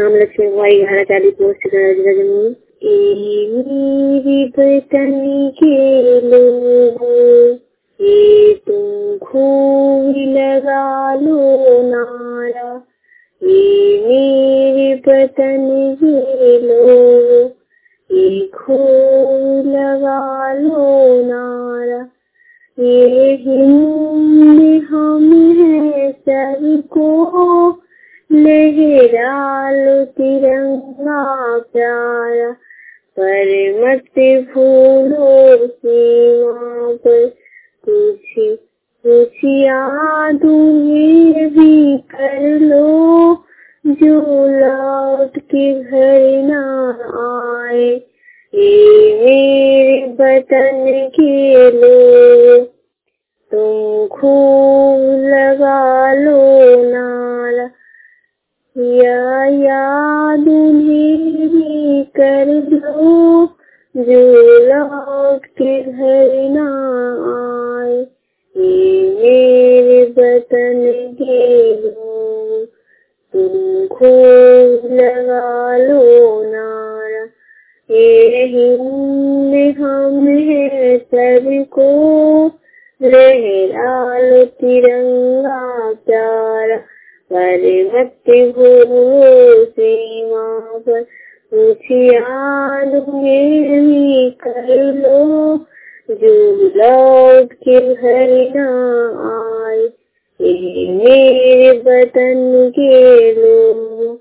नाम लक्ष्मी कुमारी 1140 पोस्ट जिला जम्मू। मेरी वतन के लोगों ये तुम खूब लगा लो नारा, ये मेरे वतन के लोगों ये खूब लगा लो नारा, ये हिंद हम है सबको लहरा लो तिरंगा प्यारा, पर मत भूलो सीमा पर कुछ याद ये भी कर लो, जो लौट के घर ना आए, ये मेरे वतन के लोग तुम खूब लगा लो नारा, याद उन्हें भी कर लो, जो लौट के घर ना आए, ये मेरे वतन के लोग तुम खूब लगा लो नारा, ये हिंद हम है सबको लहरा लो तिरंगा प्यारा, पर मत भूलो सीमा पर कुछ याद उन्हें भी कर लो, जो लौट के घर ना आए, ये मेरे वतन के लोग